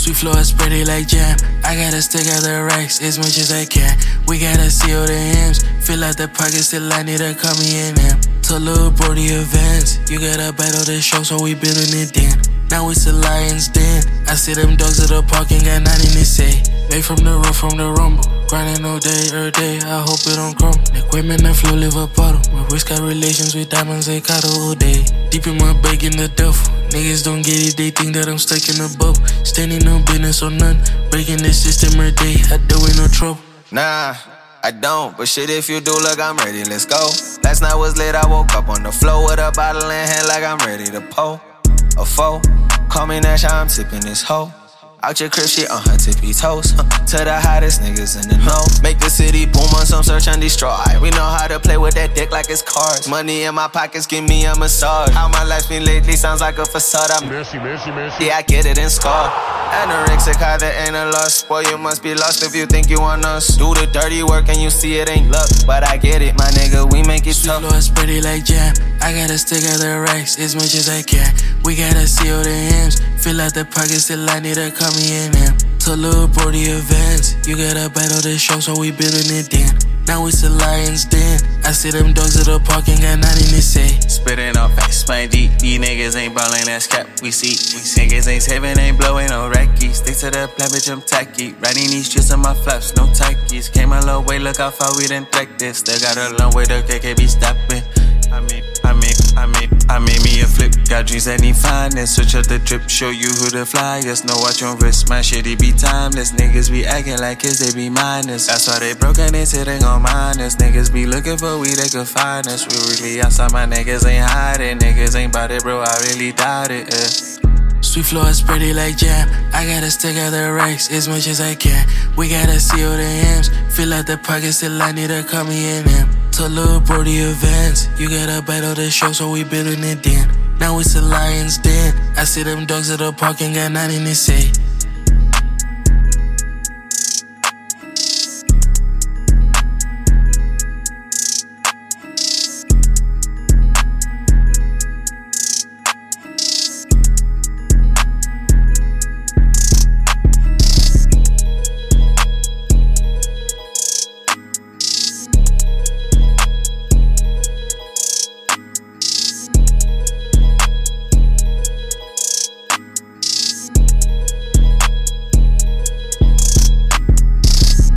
Sweet flow, I spread it like jam. I gotta stick out the racks as much as I can. We gotta seal the M's. Fill out the pockets till I need to call me in them. To little Brody events. You gotta battle the show, so we building it then. Now it's a lion's den. I see them dogs at the park and got nothing to say. Made from the rough, from the rumble. Grinding all day, every day, I hope it don't crumble. Equipment and flow, live a bottle. My wrist got relations with diamonds, they caught all day. Deep in my bag in the duffel. Niggas don't get it, they think that I'm stuck in a bubble. Standing on business or none. Breaking the system every day, I do it no trouble. Nah, I don't, but shit if you do, look, I'm ready, let's go. Last night was lit, I woke up on the floor with a bottle in hand like I'm ready to pull a foe. Call me Nash, I'm tipping this hoe. Out your crib, shit on her tippy toes. To the hottest niggas in the know. Make the city boom on some search and destroy. We know how to play with that dick like it's cards. Money in my pockets, give me a massage. How my life's been lately sounds like a facade. I'm messy. Yeah, I get it and scar. Anorexic, high, that ain't a loss. Boy, you must be lost if you think you want us. Do the dirty work and you see it ain't luck. But I get it, my nigga, we make it tough. Sweet flow, I spread it like jam. I gotta stick out the racks as much as I can. We gotta seal the M's. Fill out the pockets till I need to call me in them. To little Brody events. You gotta battle the show, so we building it then. Now it's a lion's den. I see them dogs at the park and got nothing to say. Spitting on facts, playing deep. These niggas ain't ballin', that's cap. We see. Niggas ain't saving, ain't blowing no reckies. Stick to the plan, bitch, I'm tacky. Riding these streets on my flaps, no tackies. Came a long way, look how far we done tracked this. Still got a long way, the KK be stopping. I made me a flip. Got dreams that need finance. Switch up the drip, show you who the flyers. No watch on wrist, my shit, it be timeless. Niggas be acting like kids, they be minors. That's why they broke and they say they gon' mind us. Niggas be looking for we, they could find us. We really outside, my niggas ain't hiding. Niggas ain't bout it, bro, I really doubt it. Sweet flow, I spread it like jam. I gotta stick out the racks as much as I can. We gotta seal the M's. Fill out the pockets till I need to call me in them. To little Brody events. You gotta battle the show, so we building it then. Now it's a lion's den. I see them dogs at the park and got nothing to say.